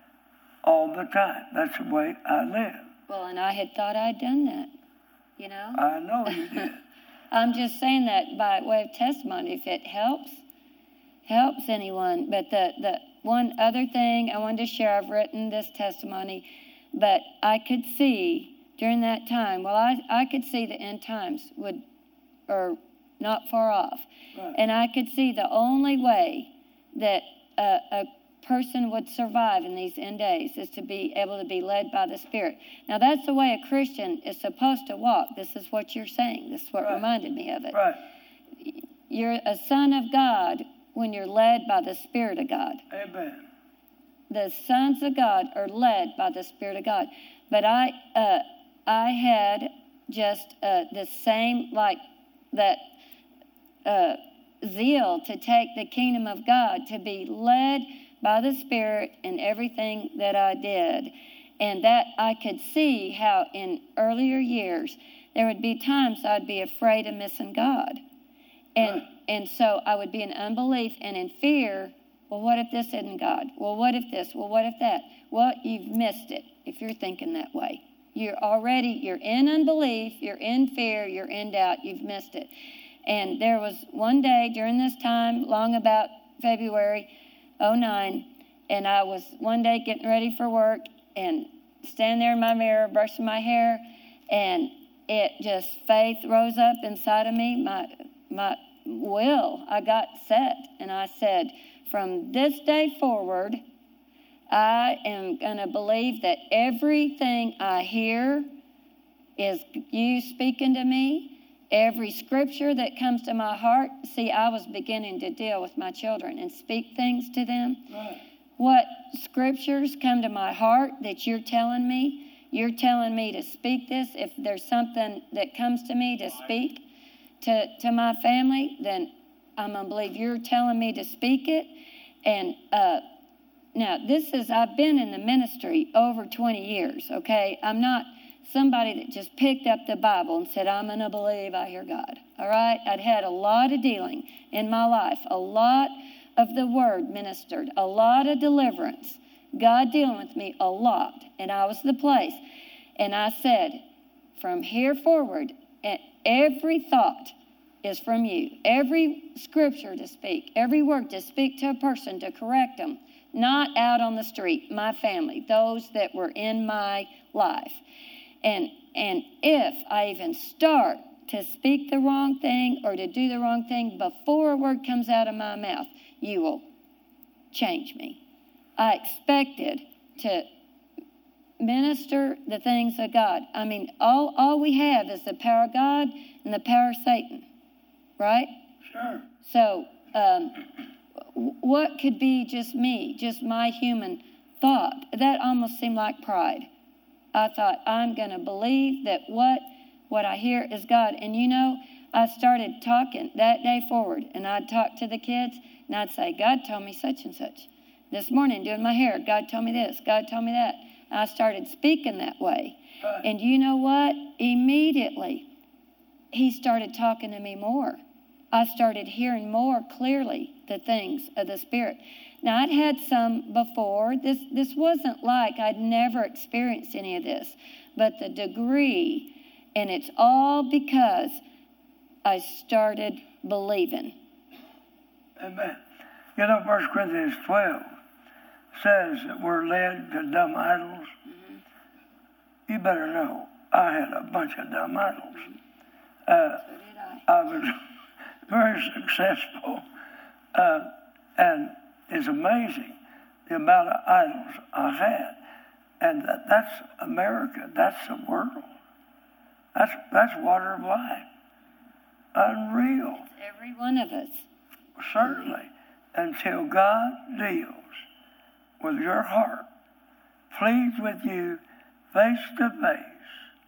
Speaker 2: all the time. That's the way I live.
Speaker 4: Well, and I had thought I'd done that, you know?
Speaker 2: I know you did.
Speaker 4: I'm just saying that by way of testimony, if it helps, helps anyone. But the, the one other thing I wanted to share, I've written this testimony, but I could see during that time, well, I, I could see the end times would, or not far off.
Speaker 2: Right.
Speaker 4: And I could see the only way that a, a person would survive in these end days is to be able to be led by the Spirit. Now, that's the way a Christian is supposed to walk. This is what you're saying. This is what
Speaker 2: Right.
Speaker 4: reminded me of it.
Speaker 2: Right.
Speaker 4: You're a son of God when you're led by the Spirit of God.
Speaker 2: Amen.
Speaker 4: The sons of God are led by the Spirit of God. But I, uh, I had just uh, the same, like that uh, zeal to take the kingdom of God, to be led by the Spirit in everything that I did. And that I could see how in earlier years, there would be times I'd be afraid of missing God. And,
Speaker 2: Right.
Speaker 4: and so I would be in unbelief and in fear. Well, what if this isn't God? Well, what if this? Well, what if that? Well, you've missed it if you're thinking that way. You're already, you're in unbelief, you're in fear, you're in doubt, you've missed it. And there was one day during this time, long about February oh nine, and I was one day getting ready for work and standing there in my mirror, brushing my hair, and it just, faith rose up inside of me, my, my will, I got set, and I said, from this day forward, I am going to believe that everything I hear is you speaking to me. Every scripture that comes to my heart. See, I was beginning to deal with my children and speak things to them.
Speaker 2: Right.
Speaker 4: What scriptures come to my heart that you're telling me? You're telling me to speak this. If there's something that comes to me to speak to, to my family, then I'm going to believe you're telling me to speak it. And, uh, Now, this is, I've been in the ministry over twenty years, okay? I'm not somebody that just picked up the Bible and said, I'm going to believe I hear God, all right? I'd had a lot of dealing in my life, a lot of the Word ministered, a lot of deliverance, God dealing with me a lot, and I was the place. And I said, from here forward, every thought is from you. Every scripture to speak, every word to speak to a person, to correct them, not out on the street, my family, those that were in my life. And and if I even start to speak the wrong thing or to do the wrong thing before a word comes out of my mouth, you will change me. I expected to minister the things of God. I mean, all, all we have is the power of God and the power of Satan, right?
Speaker 2: Sure.
Speaker 4: So, um, what could be just me, just my human thought? That almost seemed like pride. I thought, I'm going to believe that what what I hear is God. And you know, I started talking that day forward, and I'd talk to the kids, and I'd say, God told me such and such. This morning, doing my hair, God told me this, God told me that. And I started speaking that way.
Speaker 2: Right.
Speaker 4: And you know what? Immediately, he started talking to me more. I started hearing more clearly the things of the Spirit. Now, I'd had some before. This this wasn't like I'd never experienced any of this, but the degree And it's all because I started believing.
Speaker 2: Amen. You know, First Corinthians twelve says that we're led to dumb idols. Mm-hmm. You better know, I had a bunch of dumb idols. Uh,
Speaker 4: so did I.
Speaker 2: I was very successful. Uh, and it's amazing the amount of idols I had. And that, that's America. That's the world. That's, that's water of life. Unreal.
Speaker 4: It's every one of us.
Speaker 2: Certainly. Until God deals with your heart, pleads with you face to face,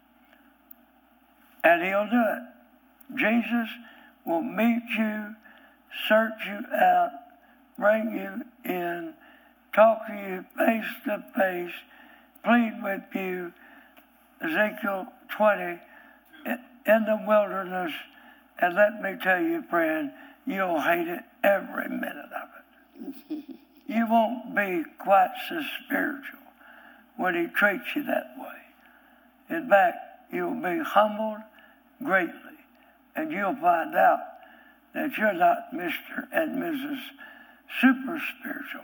Speaker 2: and He'll do it. Jesus will meet you, search you out, bring you in, talk to you face to face, plead with you. Ezekiel twenty, in the wilderness, and let me tell you, friend, you'll hate it every minute of it. You won't be quite so spiritual when He treats you that way. In fact, you'll be humbled greatly, and you'll find out that you're not Mister and Missus Super Spiritual.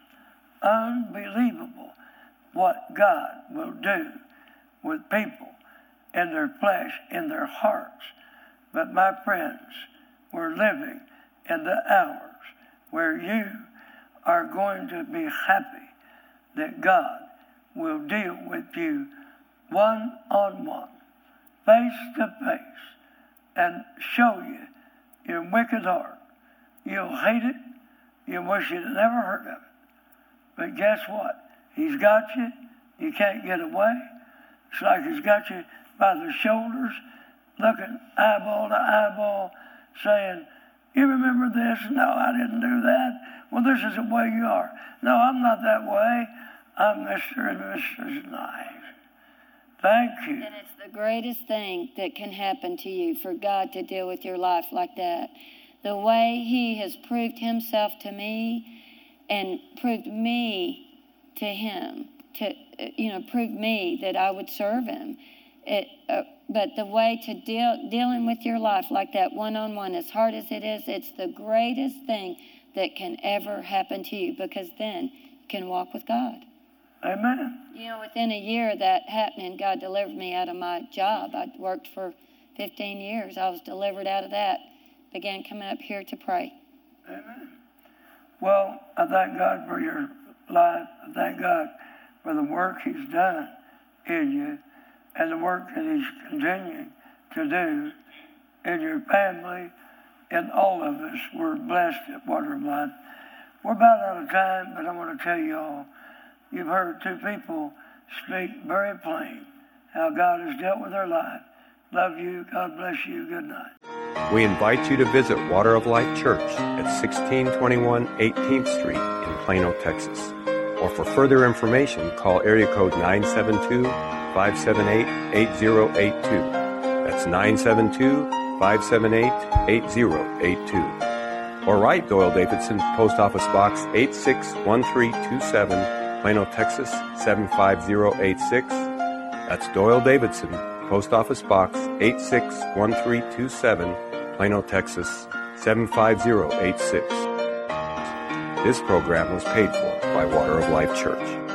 Speaker 2: Unbelievable what God will do with people in their flesh, in their hearts. But my friends, we're living in the hours where you are going to be happy that God will deal with you one-on-one, face-to-face, and show you your wicked heart. You'll hate it. You wish you'd never heard of it. But guess what? He's got you. You can't get away. It's like He's got you by the shoulders, looking eyeball to eyeball, saying, you remember this? No, I didn't do that. Well, this is the way you are. No, I'm not that way. I'm Mister and Missus Nice. Thank you.
Speaker 4: And it's the greatest thing that can happen to you, for God to deal with your life like that. The way He has proved Himself to me and proved me to Him, to, you know, proved me that I would serve Him. It, uh, but the way to deal dealing with your life like that, one-on-one, as hard as it is, it's the greatest thing that can ever happen to you, because then you can walk with God.
Speaker 2: Amen.
Speaker 4: You know, within a year of that happening, God delivered me out of my job. I'd worked for fifteen years. I was delivered out of that. Began coming up here to pray.
Speaker 2: Amen. Well, I thank God for your life. I thank God for the work He's done in you and the work that He's continuing to do in your family and all of us. We're blessed at Water of Life. We're about out of time, but I want to tell you all, you've heard two people speak very plain how God has dealt with their life. Love you. God bless you. Good night.
Speaker 1: We invite you to visit Water of Life Church at sixteen twenty-one eighteenth Street in Plano, Texas. Or for further information, call area code nine seven two, five seven eight, eight zero eight two. That's nine seven two, five seven eight, eight zero eight two. Or write Doyle Davidson, Post Office Box eight six one three two seven, Plano, Texas seven five zero eight six. That's Doyle Davidson, Post Office Box eight six one three two seven, Plano, Texas seven five zero eight six. This program was paid for by Water of Life Church.